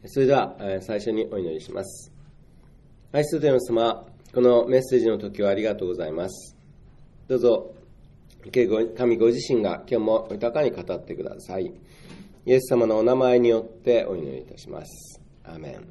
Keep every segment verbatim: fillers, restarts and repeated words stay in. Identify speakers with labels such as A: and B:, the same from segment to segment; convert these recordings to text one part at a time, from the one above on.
A: それでは最初にお祈りします。愛する天の様、このメッセージの時はありがとうございます。どうぞ神ご自身が今日も豊かに語ってください。イエス様のお名前によってお祈りいたします。アーメン。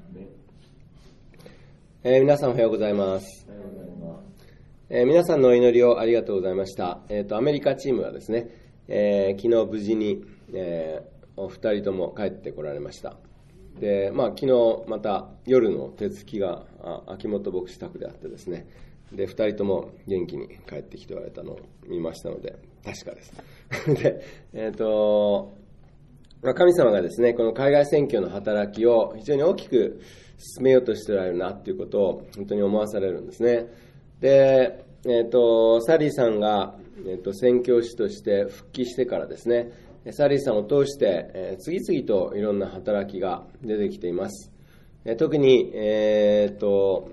A: えー、皆さんおはようございます。おはようございます。えー、皆さんのお祈りをありがとうございました。えーと、アメリカチームはですね、えー、昨日無事に、えー、お二人とも帰ってこられました。で、まあ、昨日また夜の手つきが秋元牧師宅であってですね、でふたりとも元気に帰ってきておられたのを見ましたので確かですで、えーとまあ、神様がですねこの海外宣教の働きを非常に大きく進めようとしておられるなということを本当に思わされるんですね。で、えーとサリーさんが、えーと宣教師として復帰してからですね、サリーさんを通して、えー、次々といろんな働きが出てきています。えー、特に、えーと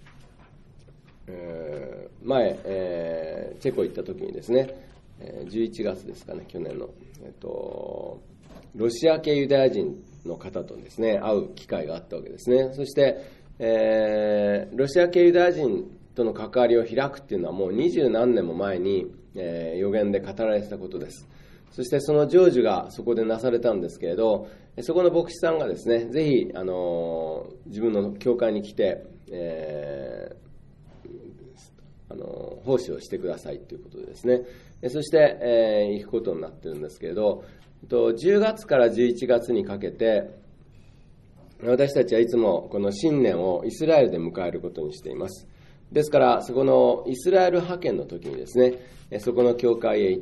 A: えー、前、えー、チェコ行った時にですね、じゅういちがつですかね、去年の、えーと、ロシア系ユダヤ人の方とですね、会う機会があったわけですね。そして、えー、ロシア系ユダヤ人との関わりを開くっていうのはもう二十何年も前に、えー、予言で語られてたことです。そしてその成就がそこでなされたんですけれど、そこの牧師さんがですね、ぜひ、あのー、自分の教会に来て、えー、あのー、奉仕をしてくださいということでですね、そして、えー、行くことになってるんですけれど、じゅうがつからじゅういちがつにかけて、私たちはいつもこの新年をイスラエルで迎えることにしています。ですから、そこのイスラエル派遣の時にですね、そこの教会へ行って、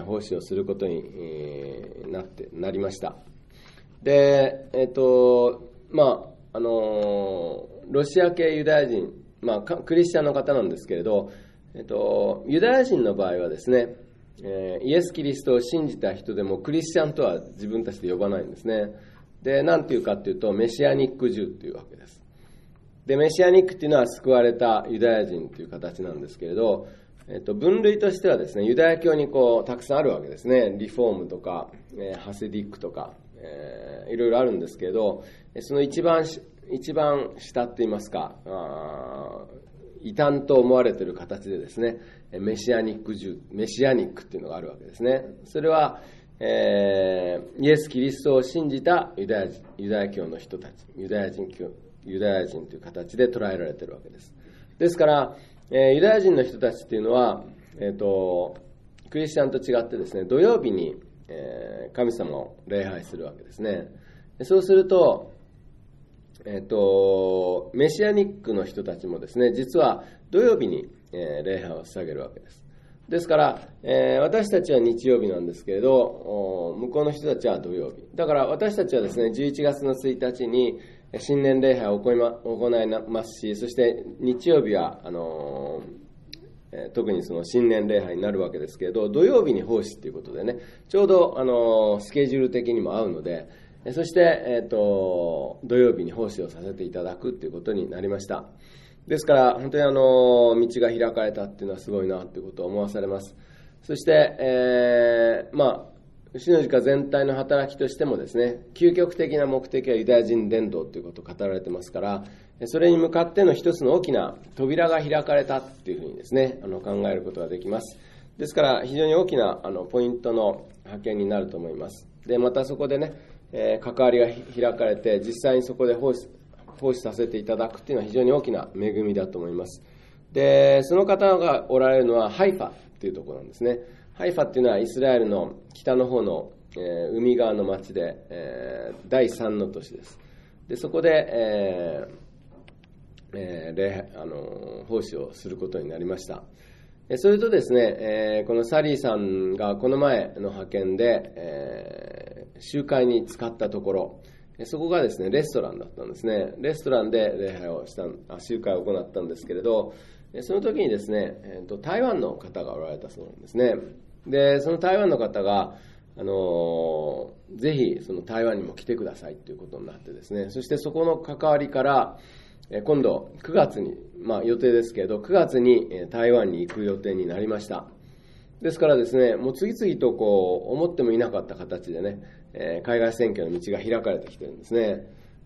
A: 奉仕をすることになって、なりました。で、えっと、まあ、あの、ロシア系ユダヤ人、まあ、クリスチャンの方なんですけれど、えっと、ユダヤ人の場合はですね、イエス・キリストを信じた人でもクリスチャンとは自分たちで呼ばないんですね。で、なんていうかっていうと、メシアニック・ジューというわけです。で、メシアニックっていうのは救われたユダヤ人という形なんですけれど、えっと、分類としてはですね、ユダヤ教にこう、たくさんあるわけですね。リフォームとか、えー、ハセディックとか、えー、いろいろあるんですけれど、その一番、一番下って言いますか、あ異端と思われている形でですね、メシアニックジュー、メシアニックっていうのがあるわけですね。それは、えー、イエス・キリストを信じたユダヤ人、ユダヤ教の人たち、ユダヤ人教、ユダヤ人という形で捉えられているわけです。ですから、えー、ユダヤ人の人たちっていうのは、えーと、クリスチャンと違ってですね、土曜日に、えー、神様を礼拝するわけですね。そうすると、えーと、メシアニックの人たちもですね、実は土曜日に、えー、礼拝を捧げるわけです。ですから、えー、私たちは日曜日なんですけれど、向こうの人たちは土曜日。だから私たちはですね、じゅういちがつのついたちに新年礼拝を行いますし、そして日曜日はあのー、特にその新年礼拝になるわけですけれど、土曜日に奉仕ということでね、ちょうど、あのー、スケジュール的にも合うので、そして、えーと、土曜日に奉仕をさせていただくということになりました。ですから本当にあの道が開かれたっていうのはすごいなということを思わされます。そして、えー、まあ主の時間全体の働きとしてもですね、究極的な目的はユダヤ人伝道ということを語られてますから、それに向かっての一つの大きな扉が開かれたというふうにですね、あの考えることができます。ですから非常に大きなあのポイントの派遣になると思います。で、またそこでね、えー、関わりが開かれて実際にそこで奉仕奉仕させていただくというのは非常に大きな恵みだと思います。で、その方がおられるのはハイファというところなんですね。ハイファっていうのはイスラエルの北の方の、えー、海側の町で、えー、だいさんの都市です。で、そこで、えーえー、礼あの奉仕をすることになりました。それとですね、えー、このサリーさんがこの前の派遣で、えー、集会に使ったところ、そこがですね、レストランだったんですね。レストランで礼拝をした、集会を行ったんですけれど、その時にですね、えーと、台湾の方がおられたそうなんですね。で、その台湾の方が、あのー、ぜひその台湾にも来てくださいということになってですね、そしてそこの関わりから、今度くがつに、まあ予定ですけれど、くがつに台湾に行く予定になりました。ですからですね、もう次々とこう思ってもいなかった形でね、海外選挙の道が開かれてきてるんですね。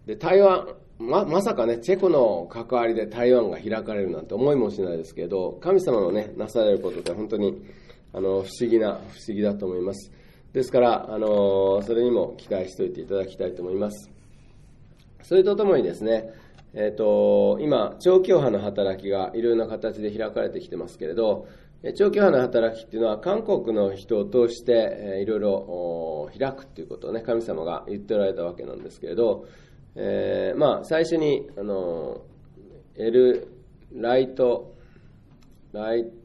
A: で、台湾、ま、まさかね、チェコの関わりで台湾が開かれるなんて思いもしないですけど、神様のね、なされることって本当に、あの、不思議な、不思議だと思います。ですから、あの、それにも期待しておいていただきたいと思います。それとともにですね、えっと、今、長教派の働きがいろいろな形で開かれてきてますけれど、長教派の働きっていうのは韓国の人を通していろいろ開くっていうことをね、神様が言っておられたわけなんですけれど、えー、まあ、最初に、あの、エル、ライト、ライト、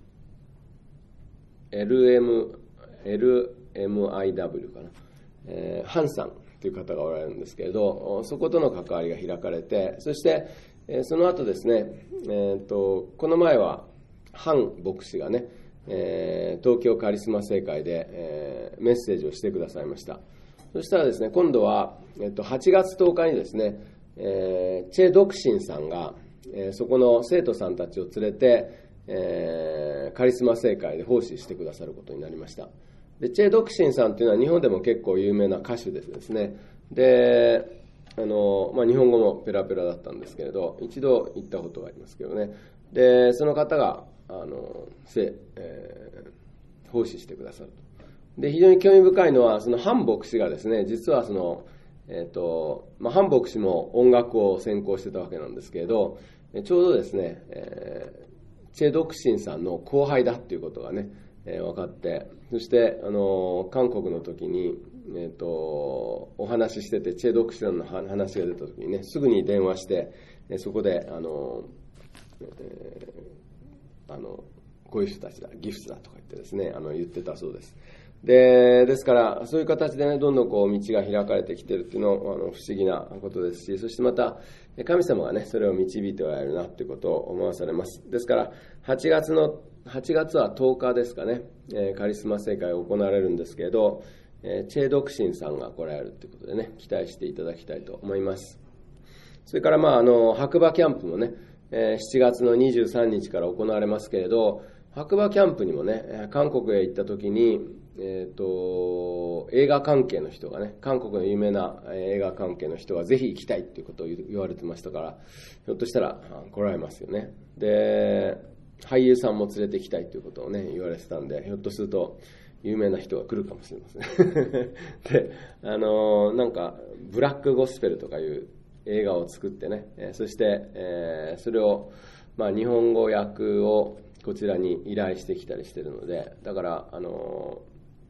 A: エルエム、エルエムアイダブリュー かな、えー、ハンさんという方がおられるんですけれど、そことの関わりが開かれて、そして、えー、その後ですね、えーと、この前は、ハン牧師がね、えー、東京カリスマ聖会で、えー、メッセージをしてくださいました。そしたらですね、今度は、えっと、はちがつとおかにですね、えー、チェ・ドクシンさんが、えー、そこの生徒さんたちを連れて、えー、カリスマ聖会で奉仕してくださることになりました。で、チェ・ドクシンさんというのは日本でも結構有名な歌手でですね、で、あの、まあ、日本語もペラペラだったんですけれど、一度行ったことがありますけどね、で、その方が、あの、せ、えー、奉仕してくださると。で、非常に興味深いのは、そのハン牧師がですね、実はその、えっと、まあ、ハン牧師も音楽を専攻してたわけなんですけれど、ちょうどですね、えー、チェ・ドクシンさんの後輩だっていうことがね、えー、分かって、そして、あの、韓国の時に、えっと、お話ししてて、チェ・ドクシンの話が出た時にね、すぐに電話して、そこで、あの、えー、あの、こういう人たちだ、ギフトだとか言ってですね、あの、言ってたそうです。で、ですから、そういう形でね、どんどんこう、道が開かれてきてるっていうのは、あの、不思議なことですし、そしてまた、神様がね、それを導いておられるなっていうことを思わされます。ですから、はちがつの、はちがつはとおかですかね、えー、カリスマ聖会が行われるんですけれど、えー、チェ・ドクシンさんが来られるということでね、期待していただきたいと思います。それから、まあ、あの、白馬キャンプもね、えー、しちがつのにじゅうさんにちから行われますけれど、白馬キャンプにもね、韓国へ行った時に、えっと、映画関係の人がね、韓国の有名な映画関係の人がぜひ行きたいっていうことを言われてましたから、ひょっとしたら来られますよね。で、俳優さんも連れて行きたいということをね、言われてたんで、ひょっとすると有名な人が来るかもしれません。で、あの、なんか、ブラックゴスペルとかいう映画を作ってね、そして、えー、それを、まあ、日本語訳をこちらに依頼してきたりしているので、だから、あの、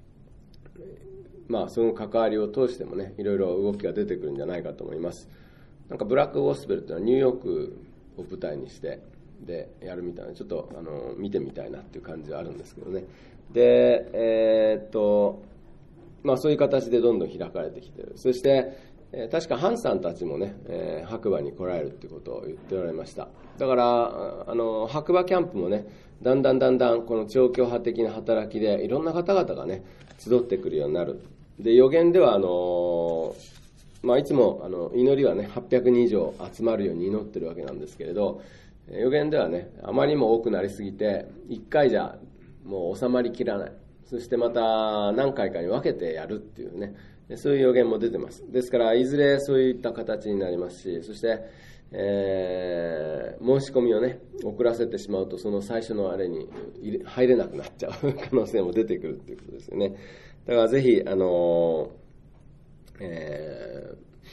A: まあ、その関わりを通してもね、いろいろ動きが出てくるんじゃないかと思います。なんかブラックゴスペルっていうのはニューヨークを舞台にしてでやるみたいな、ちょっとあの見てみたいなっていう感じはあるんですけどね。で、えー、っと、まあそういう形でどんどん開かれてきている。そして、えー、確かハンさんたちもね、えー、白馬に来られるっていうことを言っておられました。だから、あの、白馬キャンプもね、だんだんだんだんこの長教派的な働きでいろんな方々がね、集ってくるようになる。で、予言では、あの、まあいつもあの祈りはね、はっぴゃくにん以上集まるように祈ってるわけなんですけれど、予言ではね、あまりにも多くなりすぎて、いっかいじゃもう収まりきらない。そしてまた何回かに分けてやるっていうね、そういう予言も出てます。ですから、いずれそういった形になりますし、そして、えー、申し込みをね、遅らせてしまうと、その最初のあれに入れなくなっちゃう可能性も出てくるっていうことですよね。だからぜひ、あのー、え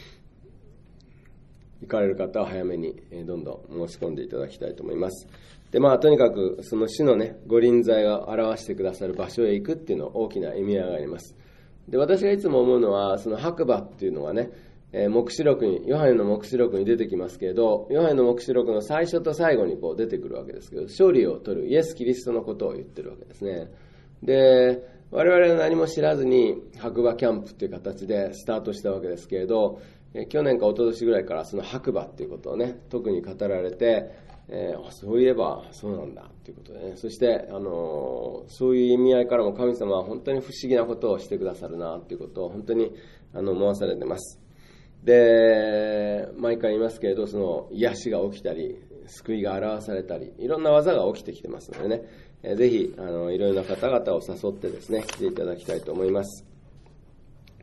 A: ー、行かれる方は早めにどんどん申し込んでいただきたいと思います。で、まあ、とにかく、その主のね、ご臨在が表してくださる場所へ行くっていうのは大きな意味合いがあります。で、私がいつも思うのは、その白馬っていうのはね、えー、黙示録に、ヨハネの黙示録に出てきますけれど、ヨハネの黙示録の最初と最後にこう出てくるわけですけど、勝利を取るイエス・キリストのことを言ってるわけですね。で、我々は何も知らずに白馬キャンプっていう形でスタートしたわけですけれど、えー、去年か一昨年ぐらいからその白馬っていうことをね、特に語られて、えー、そういえばそうなんだということでね、そして、あのー、そういう意味合いからも神様は本当に不思議なことをしてくださるなということを本当にあの思わされています。で、毎回言いますけれど、その癒しが起きたり救いが表されたりいろんな技が起きてきてますのでね、えー、ぜひあのいろいろな方々を誘ってですね来ていただきたいと思います。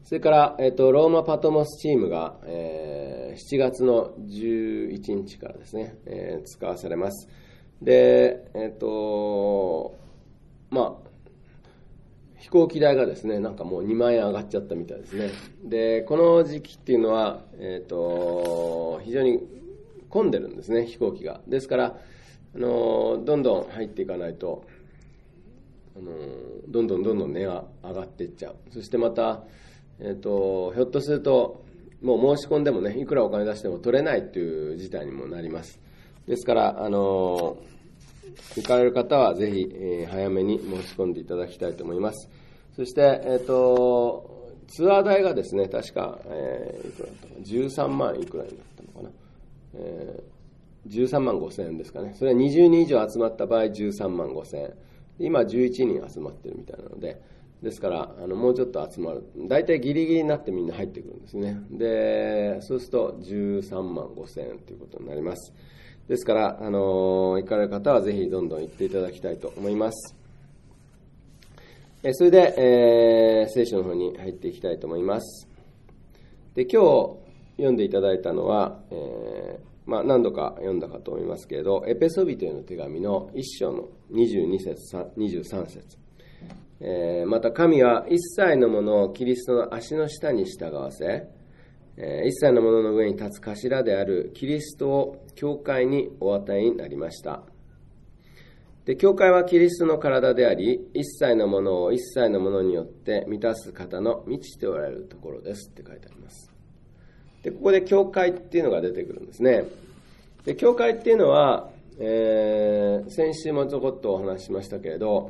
A: それから、えっと、ローマパトモスチームが、えー、しちがつのじゅういちにちからですね、えー、使わされます。で、えっと、まあ、飛行機代がですね、なんかもうにまんえん上がっちゃったみたいですね。で、この時期っていうのは、えっと、非常に混んでるんですね、飛行機が。ですから、あの、どんどん入っていかないと、あの、どんどんどんどん値が上がっていっちゃう。そしてまた、えっと、ひょっとすると、もう申し込んでもね、いくらお金出しても取れないという事態にもなります。ですから、あの、行かれる方はぜひ、えー、早めに申し込んでいただきたいと思います。そして、えっと、ツアー代がですね、確か、えー、いくらだったかな、じゅうさんまんいくらになったのかな、えー、じゅうさんまんごせんえんですかね。それはにじゅうにん以上集まった場合、じゅうさんまんごせんえん。今、じゅういちにん集まってるみたいなので、ですから、あのもうちょっと集まる。大体ギリギリになってみんな入ってくるんですね。で、そうするとじゅうさんまんごせんえんということになります。ですから、あの、行かれる方はぜひどんどん行っていただきたいと思います。えそれで、えー、聖書の方に入っていきたいと思います。で、今日読んでいただいたのは、えーまあ、何度か読んだかと思いますけれど、エペソビトへの手紙の一章のにじゅうにせつ、にじゅうさんせつ。えー、また神は一切のものをキリストの足の下に従わせ、えー、一切のものの上に立つ頭であるキリストを教会にお与えになりました。で、教会はキリストの体であり、一切のものを一切のものによって満たす方の満ちておられるところですって書いてあります。で、ここで教会っていうのが出てくるんですね。で、教会っていうのは、えー、先週もちょこっとお話ししましたけれど、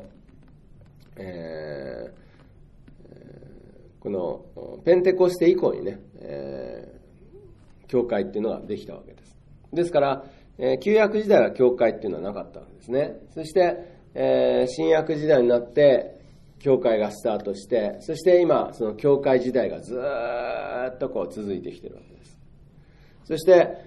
A: えー、このペンテコステ以降にね、えー、教会っていうのができたわけです。ですから、えー、旧約時代は教会っていうのはなかったわけですね。そして、えー、新約時代になって教会がスタートして、そして今その教会時代がずーっとこう続いてきているわけです。そして、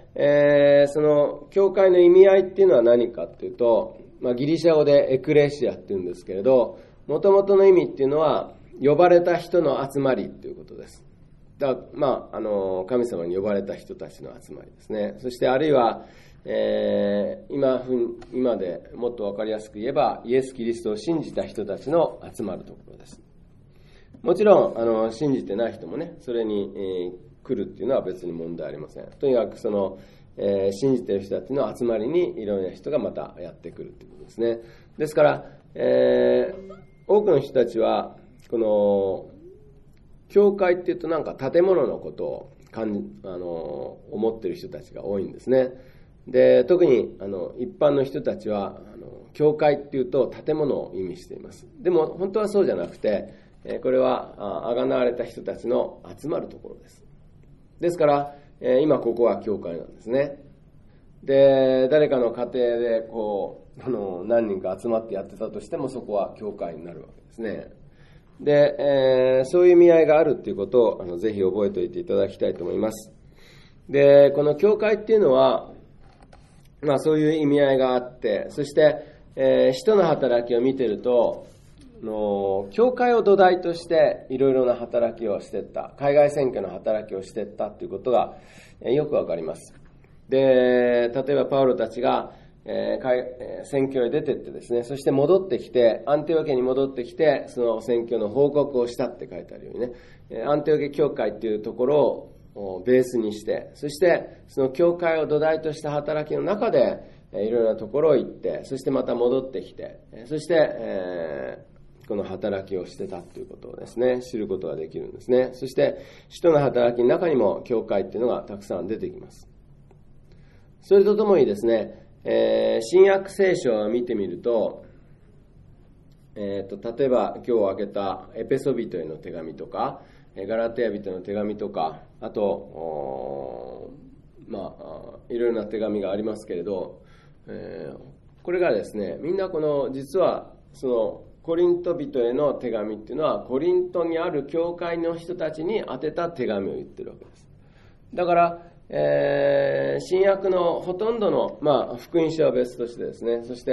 A: えー、その教会の意味合いっていうのは何かっていうと、まあ、ギリシャ語でエクレシアっていうんですけれど、もともとの意味っていうのは呼ばれた人の集まりっていうことです。だからまあ、あの神様に呼ばれた人たちの集まりですね。そしてあるいは、えー、今今でもっと分かりやすく言えばイエス・キリストを信じた人たちの集まるところです。もちろんあの信じてない人もね、それに、えー、来るっていうのは別に問題ありません。とにかくその、えー、信じている人たちの集まりにいろんな人がまたやってくるということですね。ですから、えー、多くの人たちはこの教会っていうとなんか建物のことをかんあの思っている人たちが多いんですね。で、特にあの一般の人たちはあの教会っていうと建物を意味しています。でも本当はそうじゃなくて、これはあがなわれた人たちの集まるところです。ですから今ここは教会なんですね。で、誰かの家庭でこうあの何人か集まってやってたとしても、そこは教会になるわけですね。で、えー、そういう意味合いがあるっていうことをあのぜひ覚えておいていただきたいと思います。で、この教会っていうのは、まあそういう意味合いがあって、そして、えー、使徒の働きを見てると、の教会を土台としていろいろな働きをしていった、海外選挙の働きをしていったということが、えー、よくわかります。で、例えばパウロたちが、えー、選挙へ出てってですね、そして戻ってきて、アンティオケに戻ってきて、その選挙の報告をしたって書いてあるようにね、アンティオケ教会っていうところをベースにして、そしてその教会を土台とした働きの中で、いろいろなところを行って、そしてまた戻ってきて、そして、えー、この働きをしてたということをですね、知ることができるんですね。そして、使徒の働きの中にも教会っていうのがたくさん出てきます。それとともにですね、えー、新約聖書を見てみると、えー、と例えば今日開けたエペソビトへの手紙とかガラテヤ人の手紙とか、あとまあいろいろな手紙がありますけれど、えー、これがですね、みんなこの実はそのコリント人への手紙っていうのはコリントにある教会の人たちに宛てた手紙を言ってるわけです。だからえー、新約のほとんどの、まあ、福音書は別としてですね、そして、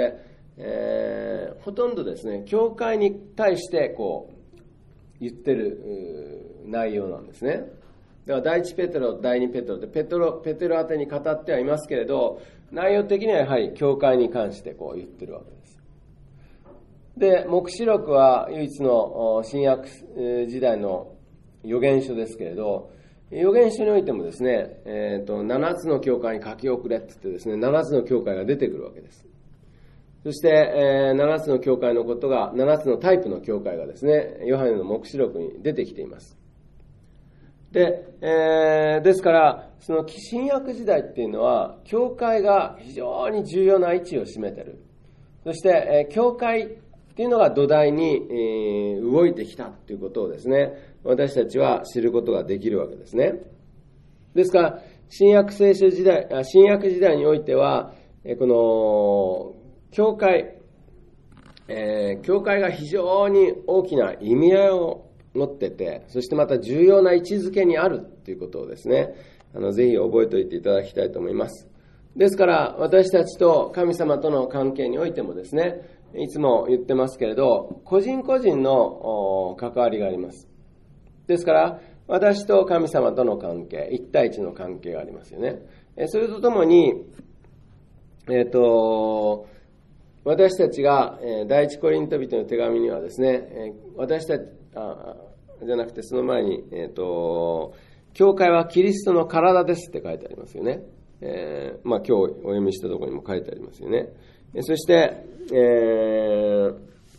A: えー、ほとんどですね、教会に対してこう言ってる内容なんですね。だから第一ペテロ、第二ペテロってペテロ、ペテロ宛てに語ってはいますけれど、内容的にはやはり教会に関してこう言ってるわけです。で、黙示録は唯一の新約時代の預言書ですけれど、預言書においてもですね、えーと、ななつの教会に書き送れって言ってですね、ななつの教会が出てくるわけです。そして、えー、ななつの教会のことが、ななつのタイプの教会がですね、ヨハネの黙示録に出てきています。で、えー、ですから、その新約時代っていうのは、教会が非常に重要な位置を占めている。そして、えー、教会っていうのが土台に、えー、動いてきたということをですね、私たちは知ることができるわけですね。ですから、新約聖書時代、新約時代においては、この、教会、えー、教会が非常に大きな意味合いを持ってて、そしてまた重要な位置づけにあるということをですね、あのぜひ覚えておいていただきたいと思います。ですから私たちと神様との関係においてもですね、いつも言ってますけれど、個人個人の関わりがあります。ですから私と神様との関係、一対一の関係がありますよね。それとともに、えっと私たちが第一コリント人の手紙にはですね、私たちあじゃなくてその前に、えーと、教会はキリストの体ですって書いてありますよね。えー、まあ今日お読みしたところにも書いてありますよね。そして、えー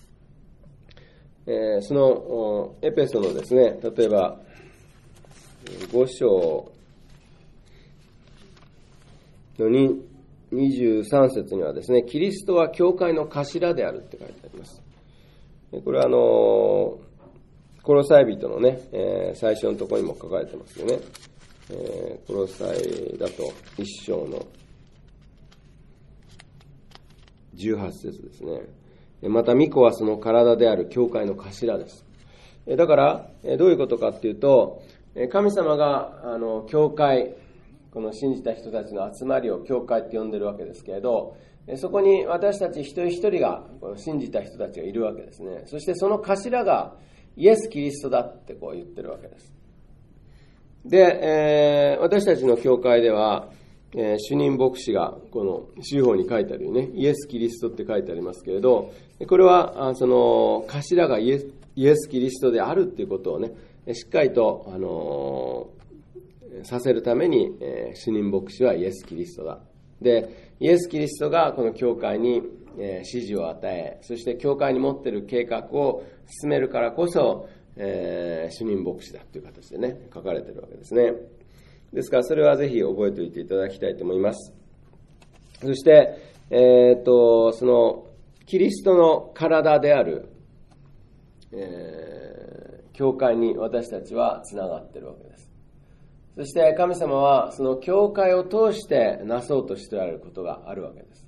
A: えー、そのエペソのですね、例えばご章のににじゅうさん節にはですね、キリストは教会の頭であるって書いてあります。これはあのコロサイ人のね、えー、最初のところにも書かれてますよね。えー、コロサイだと一章のじゅうはち節ですね。また御子はその体である教会の頭です。だからどういうことかっていうと、神様があの教会、この信じた人たちの集まりを教会って呼んでるわけですけれど、そこに私たち一人一人が信じた人たちがいるわけですね。そしてその頭がイエス・キリストだってこう言ってるわけです。で、えー、私たちの教会では、えー、主任牧師がこの修法に書いてあるよね、イエス・キリストって書いてありますけれど、これはその頭がイエス、イエス・キリストであるっていうことをね、しっかりと、あのーさせるために、えー、主任牧師はイエス・キリストだ。で、イエス・キリストがこの教会に、えー、指示を与え、そして教会に持っている計画を進めるからこそ、えー、主任牧師だという形でね、書かれているわけですね。ですからそれはぜひ覚えておいていただきたいと思います。そして、えー、っと、その、キリストの体である、えー、教会に私たちはつながっているわけです。そして神様はその教会を通してなそうとしておられることがあるわけです。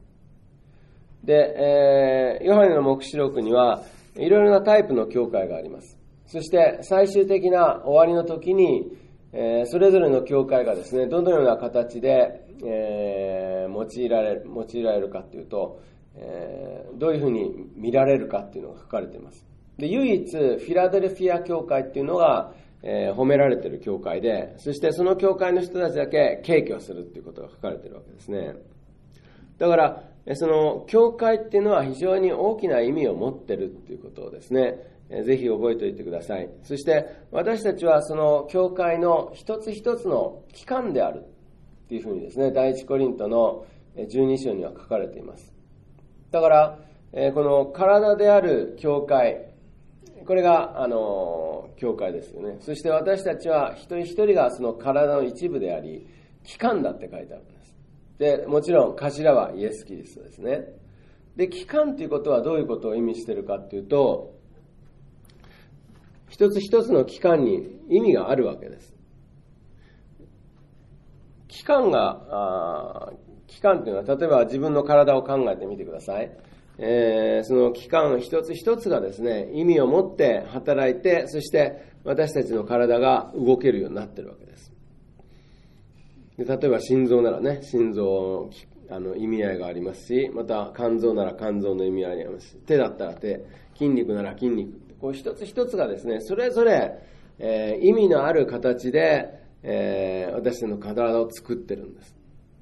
A: で、えー、ヨハネの黙示録にはいろいろなタイプの教会があります。そして最終的な終わりの時に、えー、それぞれの教会がですね、どのような形で、えー、用いられる、用いられるかというと、えー、どういうふうに見られるかっていうのが書かれています。で、唯一フィラデルフィア教会っていうのがえー、褒められている教会で、そしてその教会の人たちだけ敬虚するということが書かれているわけですね。だからその教会っていうのは非常に大きな意味を持っているということをですね、えー、ぜひ覚えておいてください。そして私たちはその教会の一つ一つの機関であるっていうふうにですね、第一コリントのじゅうに章には書かれています。だから、えー、この体である教会、これが、あの、教会ですよね。そして私たちは一人一人がその体の一部であり、器官だって書いてあるんです。で、もちろん頭はイエス・キリストですね。で、器官ということはどういうことを意味しているかというと、一つ一つの器官に意味があるわけです。器官が、あ器官というのは、例えば自分の体を考えてみてください。えー、その器官一つ一つがですね、意味を持って働いて、そして私たちの体が動けるようになっているわけです。で、例えば心臓ならね、心臓のあの意味合いがありますし、また肝臓なら肝臓の意味合いがありますし、手だったら手、筋肉なら筋肉、こう一つ一つがですね、それぞれえー、意味のある形で、えー、私たちの体を作ってるんです。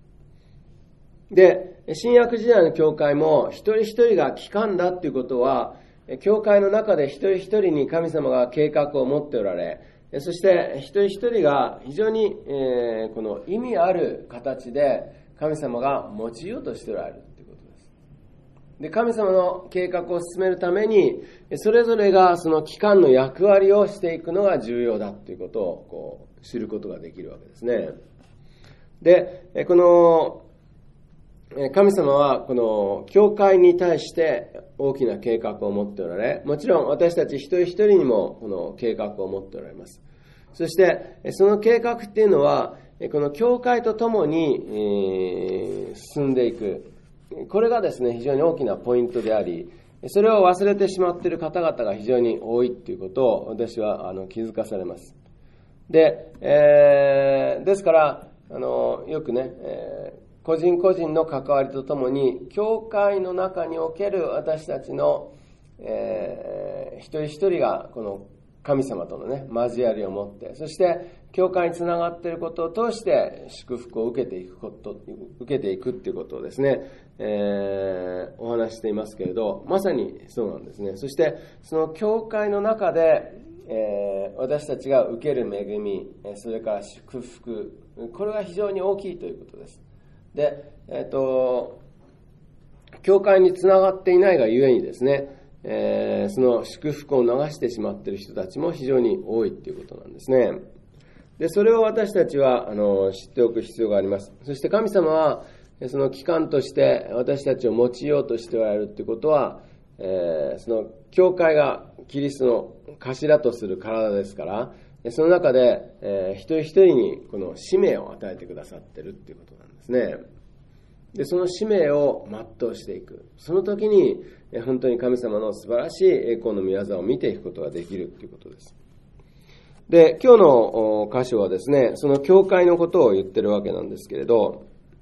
A: で、新約時代の教会も一人一人が機関だっていうことは、教会の中で一人一人に神様が計画を持っておられ、そして一人一人が非常に、えー、この意味ある形で神様が用いようとしておられるということです。で、神様の計画を進めるために、それぞれがその機関の役割をしていくのが重要だということをこう知ることができるわけですね。で、この神様はこの教会に対して大きな計画を持っておられ、もちろん私たち一人一人にもこの計画を持っておられます。そしてその計画っていうのはこの教会とともに進んでいく、これがですね非常に大きなポイントであり、それを忘れてしまっている方々が非常に多いということを私はあの気づかされます。で、えー、ですからあのよくね、えー個人個人の関わりとともに、教会の中における私たちの、えー、一人一人がこの神様とのね、交わりを持って、そして教会につながっていることを通して祝福を受けていくこと、受けていくっていうことをですね、えー、お話していますけれど、まさにそうなんですね。そしてその教会の中で、えー、私たちが受ける恵み、それから祝福、これが非常に大きいということです。で、えっと、教会につながっていないがゆえにですね、えー、その祝福を流してしまっている人たちも非常に多いということなんですね。で、それを私たちはあの知っておく必要があります。そして神様はその機関として私たちを用いようとしておられるということは、えー、その教会がキリストの頭とする体ですから、その中で、えー、一人一人にこの使命を与えてくださっているということなんですね。で、その使命を全うしていく。その時に本当に神様の素晴らしい栄光の御業を見ていくことができるということです。で、今日の箇所はですね、その教会のことを言ってるわけなんですけれど、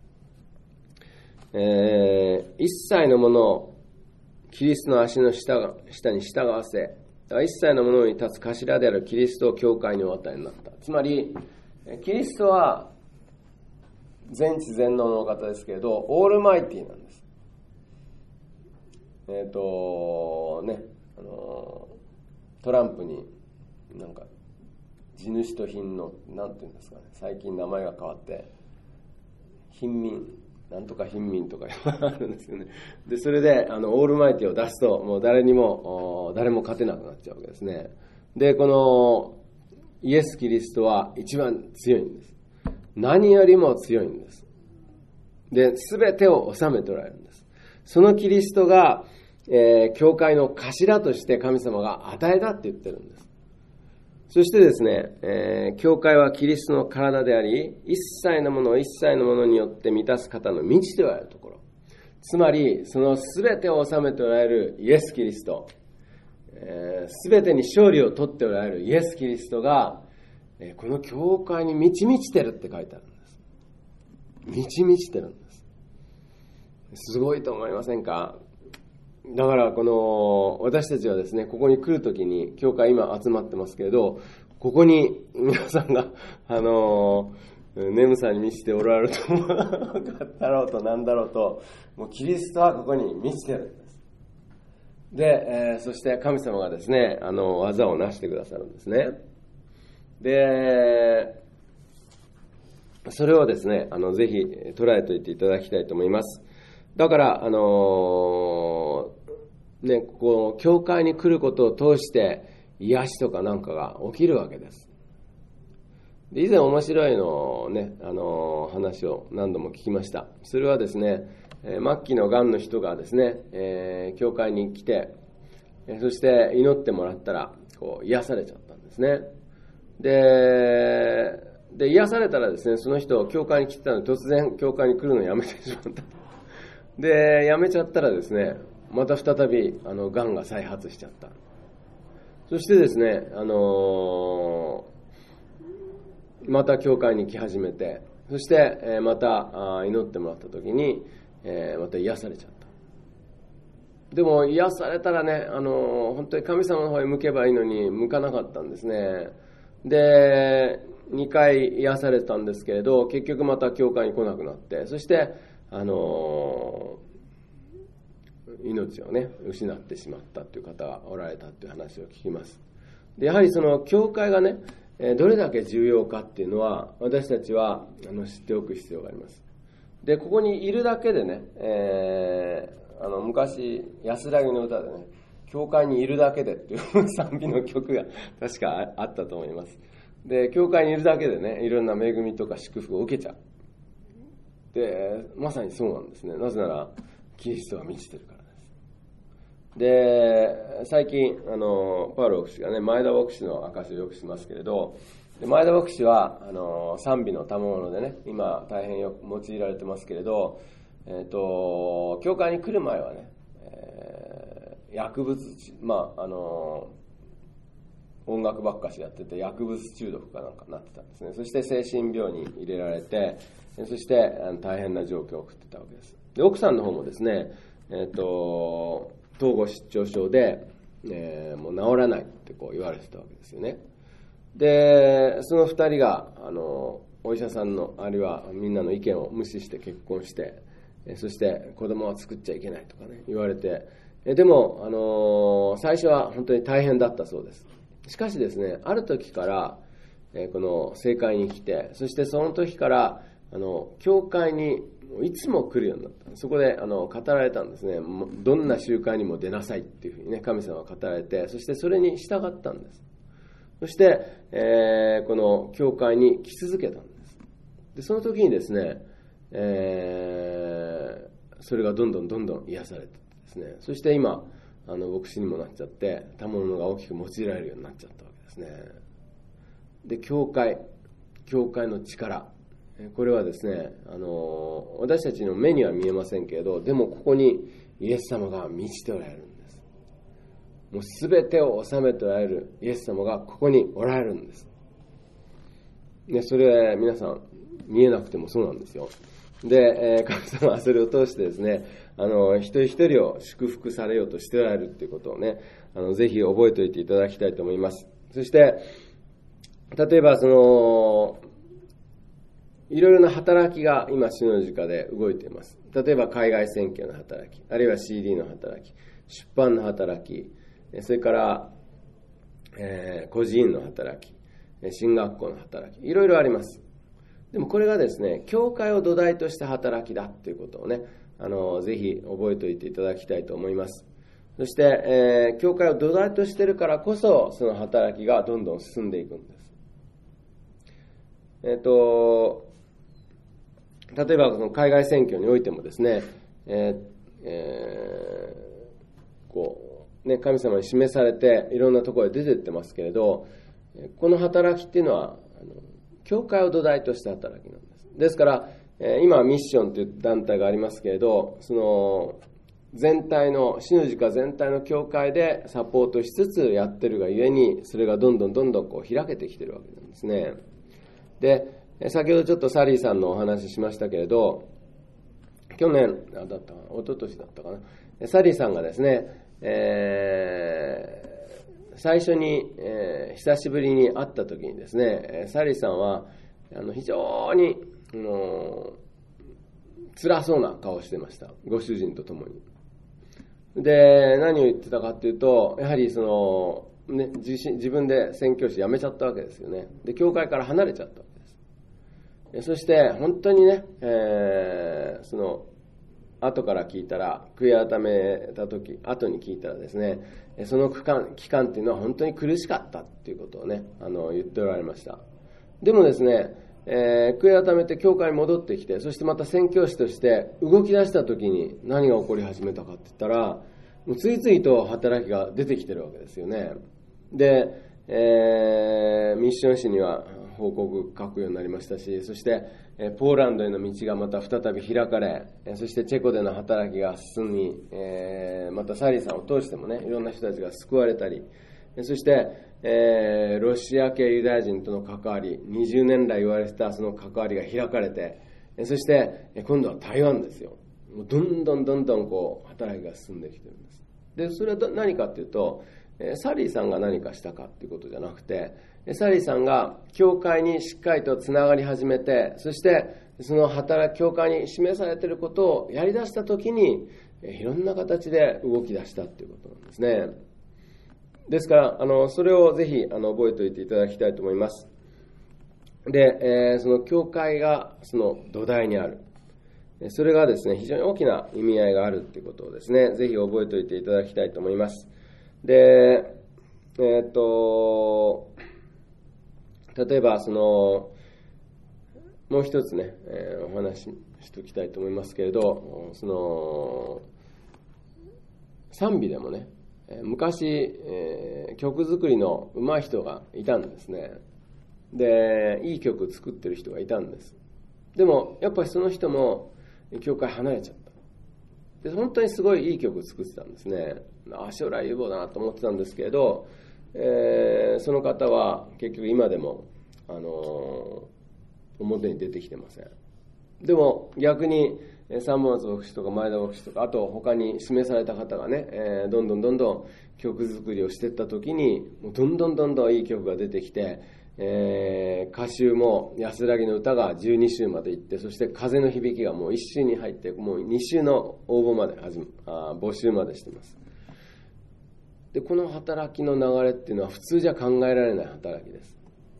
A: えー、一切のものをキリストの足の 下, 下に従わせ、一切のものに立つ頭であるキリストを教会にお与えになった。つまり、キリストは全知全能のお方ですけれど、オールマイティなんです。えっ、ー、とね、あのトランプになんか地主と品のなんていうんですかね、最近名前が変わって貧民なんとか貧民とかあるんですよね。で、それであのオールマイティを出すともう誰にも誰も勝てなくなっちゃうわけですね。で、このイエス・キリストは一番強いんです。何よりも強いんです。で、すべてを治めておられるんです。そのキリストが、えー、教会の頭として神様が与えたって言ってるんです。そしてですね、えー、教会はキリストの体であり、一切のものを一切のものによって満たす方の満ちておられるところ。つまり、そのすべてを治めておられるイエス・キリスト、すべてに勝利を取っておられるイエス・キリストが、えー、この教会に満ち満ちてるって書いてあるんです。満ち満ちてるんです。すごいと思いませんか？だからこの私たちはですね、ここに来るときに、教会今集まってますけれど、ここに皆さんがあの眠さに満ちておられると思うだろうとなんだろうと、もうキリストはここに満ちてるんです。で、えー、そして神様がですね、あの技を成してくださるんですね。で、それをですね、あのぜひ捉えておいていただきたいと思います。だから、あのー、ね、こう、教会に来ることを通して、癒しとかなんかが起きるわけです。で、以前面白いのをね、あのー、話を何度も聞きました。それはですね、えー、末期の癌の人がですね、えー、教会に来て、えー、そして祈ってもらったら、こう、癒されちゃったんですね。で、で、癒されたらですね、その人、教会に来てたので、突然、教会に来るのをやめてしまった。で、やめちゃったらですね、また再び、あの、癌が再発しちゃった。そしてですね、あのー、また教会に来始めて、そして、えー、また祈ってもらった時に、えー、また癒されちゃった。でも、癒されたらね、あのー、本当に神様の方へ向けばいいのに、向かなかったんですね。 で、にかい癒されたんですけれど、結局また教会に来なくなって、そして、あのー、命をね、失ってしまったという方がおられたという話を聞きます。で、やはりその教会がね、どれだけ重要かっていうのは、私たちはあの知っておく必要があります。で、ここにいるだけでね、えー、あの昔、安らぎの歌でね、教会にいるだけでっていう賛美の曲が確かあったと思います。で、教会にいるだけでね、いろんな恵みとか祝福を受けちゃう。で、まさにそうなんですね。なぜなら、キリストが満ちてるからです。で、最近、あの、パウロ牧師がね、前田牧師の証をよくしますけれど、で前田牧師は、あの、賛美の賜物でね、今大変よく用いられてますけれど、えっと、教会に来る前はね、えー、薬物、まあ、あの、音楽ばっかしやってて薬物中毒かなんかなってたんですね。そして精神病に入れられて、そして大変な状況を送ってたわけです。で、奥さんの方もですね、えっと、統合失調症で、えー、もう治らないってこう言われてたわけですよね。で、その二人が、あの、お医者さんの、あるいはみんなの意見を無視して結婚して、そして子供は作っちゃいけないとかね、言われて、でも、あの、最初は本当に大変だったそうです。しかしですね、ある時から、えー、この聖会に来て、そしてその時から、あの、教会にいつも来るようになった。そこで、あの、語られたんですね。どんな集会にも出なさいっていうふうにね、神様が語られて、そしてそれに従ったんです。そして、えー、この教会に来続けたんです。で、その時にですね、えー、それがどんどんどんどん癒されてですね、そして今、あの牧師にもなっちゃって賜物が大きく用いられるようになっちゃったわけですね。で、教会教会の力、これはですね、あの私たちの目には見えませんけれど、でもここにイエス様が満ちておられるんです。もうすべてを治めておられるイエス様がここにおられるんです。で、それ皆さん見えなくてもそうなんですよ。で、えー、神様はそれを通してですね、あの、一人一人を祝福されようとしておられるということをね、あの、ぜひ覚えておいていただきたいと思います。そして、例えばその、いろいろな働きが今、主の時間で動いています。例えば海外選挙の働き、あるいは シーディー の働き、出版の働き、それから、えー、孤児院の働き、進学校の働き、いろいろあります。でもこれがですね、教会を土台とした働きだということをね、あの、ぜひ覚えておいていただきたいと思います。そして、えー、教会を土台としているからこそ、その働きがどんどん進んでいくんです。えっと、例えばその海外選挙においてもですね、えーえー、こう、ね、神様に示されていろんなところへ出てってますけれど、この働きっていうのは、あの教会を土台とした働きなんです。ですから、今はミッションという団体がありますけれど、その全体の、主の時間全体の教会でサポートしつつやってるがゆえに、それがどんどんどんどんこう開けてきてるわけなんですね。で、先ほどちょっとサリーさんのお話ししましたけれど、去年だったかな、一昨年だったかな、サリーさんがですね、えー最初に、えー、久しぶりに会った時にですね、サリーさんはあの非常に、あのー、辛そうな顔をしてました。ご主人と共に。で、何を言ってたかっていうと、やはりその、ね、自, 自分で宣教師辞めちゃったわけですよね。で、教会から離れちゃったわけです。そして本当にね、えー、その後から聞いたら、悔い改めた時、後に聞いたらですね、その期間、期間っていうのは本当に苦しかったっていうことをね、あの、言っておられました。でもですね、えー、悔い改めて教会に戻ってきて、そしてまた宣教師として動き出した時に何が起こり始めたかって言ったら、もうついついと働きが出てきてるわけですよね。で、えー、ミッション誌には報告書くようになりましたし、そしてポーランドへの道がまた再び開かれ、そしてチェコでの働きが進み、えー、またサリーさんを通してもね、いろんな人たちが救われたり、そして、えー、ロシア系ユダヤ人との関わり、にじゅうねん来言われてたその関わりが開かれて、そして今度は台湾ですよ。もうどんどんどんどんこう働きが進んできてるんです。で、それは何かっていうと、サリーさんが何かしたかっていうことじゃなくて、 サリーさんが教会にしっかりとつながり始めて、そしてその働き、教会に示されていることをやり出したときに、いろんな形で動き出したということなんですね。ですから、あの、それをぜひ、あの、覚えておいていただきたいと思います。で、えー、その教会がその土台にある。それがですね、非常に大きな意味合いがあるということをですね、ぜひ覚えておいていただきたいと思います。で、えー、っと、例えば、その、もう一つね、えー、お話ししておきたいと思いますけれど、その、賛美でもね、昔、えー、曲作りの上手い人がいたんですね。で、いい曲作ってる人がいたんです。でも、やっぱりその人も、教会離れちゃった。で、本当にすごいいい曲作ってたんですね。あ、将来有望だなと思ってたんですけれど、えー、その方は結局今でも、あのー、表に出てきてません。でも逆に三本松牧師とか前田牧師とか、あと他に指名された方がね、えー、どんどんどんどん曲作りをしていった時に、もうどんどんどんどんいい曲が出てきて、えー、歌集も安らぎの歌がじゅうに週まで行って、そして風の響きがもういち週に入って、もうに週の応募まで始めあ募集までしています。で、この働きの流れっていうのは普通じゃ考えられない働きです。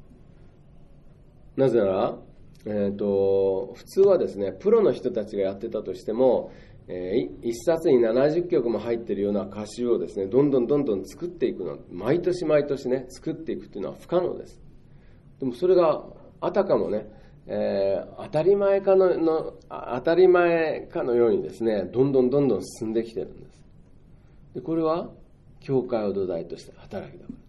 A: なぜなら、えーと、普通はですね、プロの人たちがやってたとしても、えー、一冊にななじゅっきょくも入っているような歌集をですね、どんどんどんどん作っていくの、毎年毎年ね、作っていくっていうのは不可能です。でもそれがあたかもね、えー、当たり前かのの当たり前かのようにですね、どんどんどんどん進んできてるんです。で、これは教会を土台として働きだからです。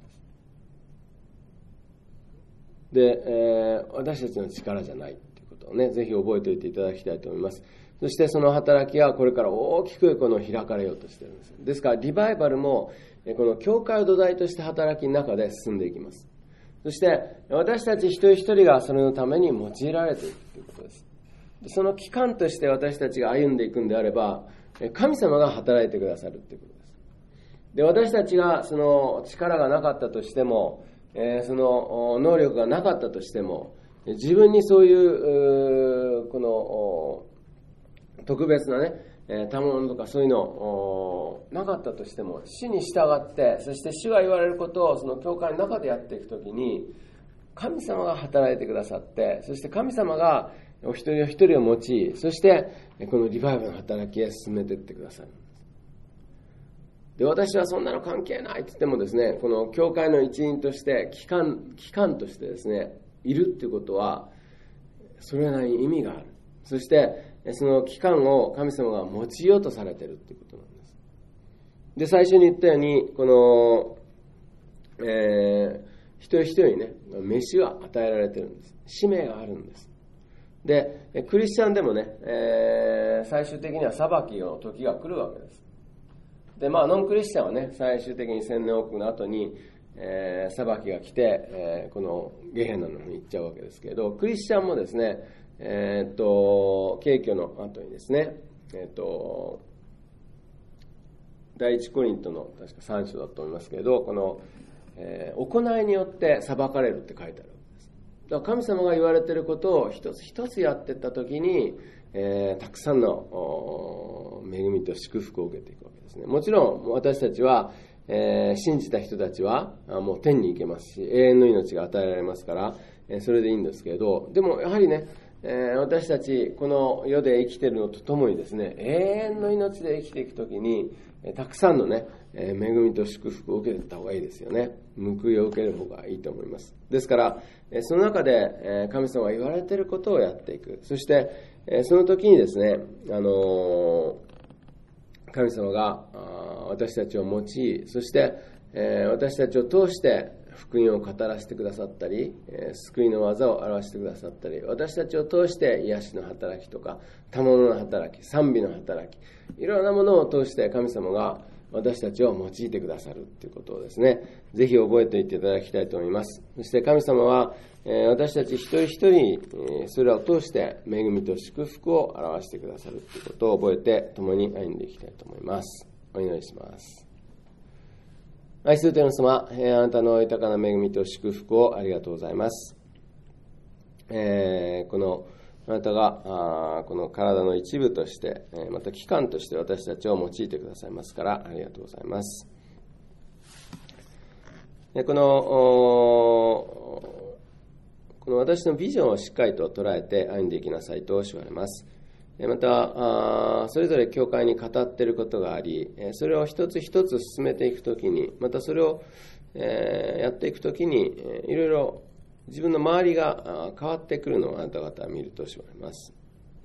A: で、えー、私たちの力じゃないということをね、ぜひ覚えておいていただきたいと思います。そしてその働きはこれから大きくこの開かれようとしているんです。ですからリバイバルもこの教会を土台として働きの中で進んでいきます。そして私たち一人一人がそれのために用いられていくということです。で、その期間として私たちが歩んでいくんであれば、神様が働いてくださるということです。で、私たちがその力がなかったとしても、えー、その能力がなかったとしても、自分にそういうこの特別なね、賜物とかそういうのなかったとしても、主に従って、そして主が言われることをその教会の中でやっていくときに、神様が働いてくださって、そして神様がお一人お一人を用い、そしてこのリバイバルの働きへ進めていってくださる。で、私はそんなの関係ないって言ってもですね、この教会の一員として、機関、機関としてですね、いるっていうことは、それなりに意味がある。そして、その機関を神様が用いようとされているっていうことなんです。で、最初に言ったように、この、えー、一人一人にね、飯は与えられてるんです。使命があるんです。で、クリスチャンでもね、えー、最終的には裁きの時が来るわけです。で、まあ、ノンクリスチャンはね、最終的に千年王国の後に、えー、裁きが来て、えー、このゲヘナの方に行っちゃうわけですけれど、クリスチャンもですね、えー、っと、景挙の後にですね、えー、っと、第一コリントの確かさん章だと思いますけれど、この、えー、行いによって裁かれるって書いてあるわけです。だから神様が言われていることを一つ一つやっていったときに、えー、たくさんの恵みと祝福を受けていくわけですね。もちろん私たちは、えー、信じた人たちはもう天に行けますし、永遠の命が与えられますから、えー、それでいいんですけれど、でもやはりね、えー、私たちこの世で生きているのとともにですね、永遠の命で生きていくときに、えー、たくさんのね、えー、恵みと祝福を受けていった方がいいですよね。報いを受ける方がいいと思います。ですから、えー、その中で、えー、神様が言われていることをやっていく。そして、えー、その時にですね、あのー、神様が私たちを用い、そして、えー、私たちを通して福音を語らせてくださったり、えー、救いの技を表してくださったり、私たちを通して癒しの働きとか賜物の働き、賛美の働き、いろんなものを通して神様が私たちを用いてくださるということをですね、ぜひ覚えておいていただきたいと思います。そして神様は、えー、私たち一人一人に、えー、それらを通して恵みと祝福を表してくださるということを覚えて共に歩んでいきたいと思います。お祈りします。 愛する天の様、えー、あなたの豊かな恵みと祝福をありがとうございます。えー、このあなたがあこの体の一部として、えー、また器官として私たちを用いてくださいますからありがとうございます。でこのこの私のビジョンをしっかりと捉えて歩んでいきなさいと言われます。また、それぞれ教会に語っていることがあり、それを一つ一つ進めていくときに、またそれをやっていくときに、いろいろ自分の周りが変わってくるのをあなた方は見ると言われます。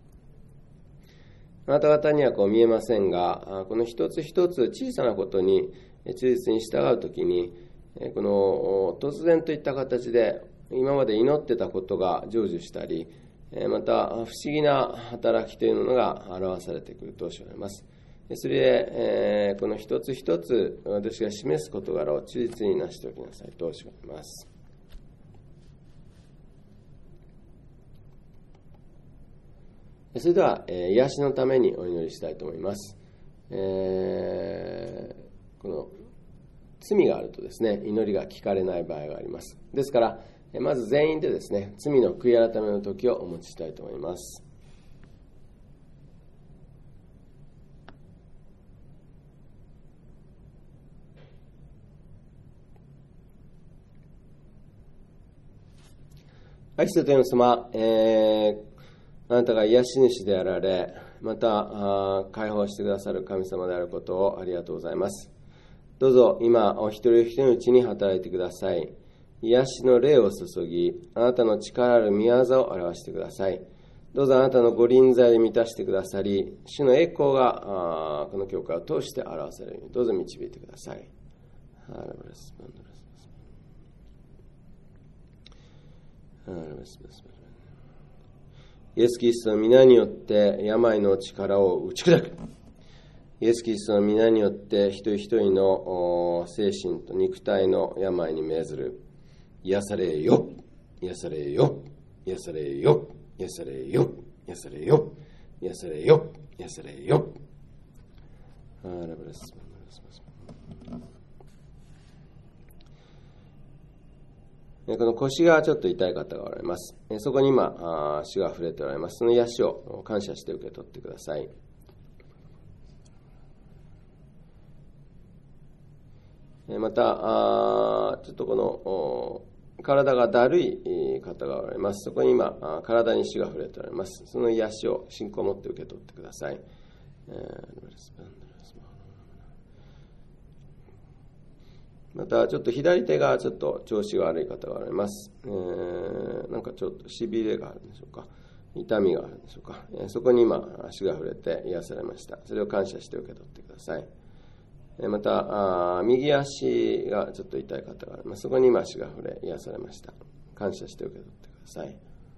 A: あなた方にはこう見えませんが、この一つ一つ小さなことに忠実に従うときに、この突然といった形で今まで祈ってたことが成就したり、また不思議な働きというのが表されてくると言われます。それでこの一つ一つ私が示す事柄を忠実になしておきなさいと言われます。それでは癒しのためにお祈りしたいと思います。えー、この罪があるとですね、祈りが聞かれない場合があります。ですからまず全員でですね、罪の悔い改めの時をお持ちしたいと思います。愛する天の様、えー、あなたが癒し主であられ、また解放してくださる神様であることをありがとうございます。どうぞ今お一人お一人のうちに働いてください。癒しの霊を注ぎ、あなたの力ある御業を表してください。どうぞあなたのご臨在で満たしてくださり、主の栄光がこの教会を通して表されるようにどうぞ導いてください。イエス・キリストの皆によって病の力を打ち砕く。イエス・キリストの皆によって一人一人の精神と肉体の病に命ずる。癒されよ、癒されよ、癒されよ、癒されよ、癒されよ、癒されよ、癒されよ。この腰がちょっと痛い方がおられます。そこに今、主が触れておられます。その癒しを感謝して受け取ってください。また、ちょっとこの、体がだるい方がおられます。そこに今、体に主が触れておられます。その癒しを信仰を持って受け取ってください。また、ちょっと左手がちょっと調子が悪い方がおられます。えー、なんかちょっとしびれがあるんでしょうか。痛みがあるんでしょうか。そこに今、主が触れて癒されました。それを感謝して受け取ってください。またあ右足がちょっと痛い方があります。そこに今足が触れ癒されました。感謝して受け取ってください。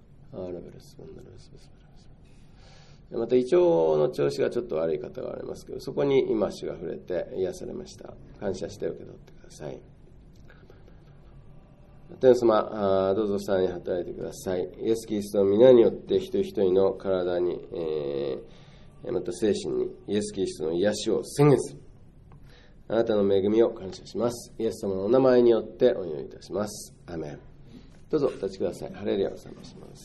A: また胃腸の調子がちょっと悪い方がありますけど、そこに今足が触れて癒されました。感謝して受け取ってください。天様、どうぞさらに働いてください。イエス・キリストの皆によって一人一人の体に、えー、また精神にイエス・キリストの癒しを宣言する。あなたの恵みを感謝します。イエス様のお名前によってお祈りいたします。アーメン。どうぞお立ちください。ハレルヤを賛美します。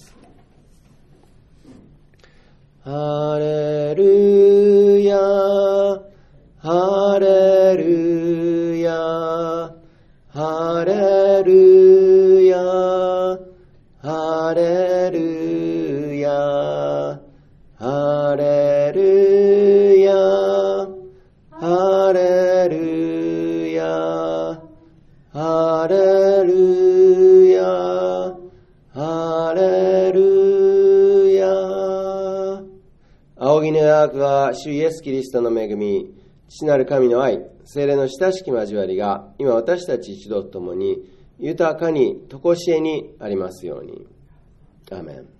A: ハレルヤ、ハレルヤ、ハレルヤ、ハレルヤ、ハレルヤ、ハレルヤ、ハレルヤ、ハレルヤ。仰ぎ願わくは主イエスキリストの恵み、父なる神の愛、聖霊の親しき交わりが今私たち一同と共に豊かに常しえにありますように。アーメン。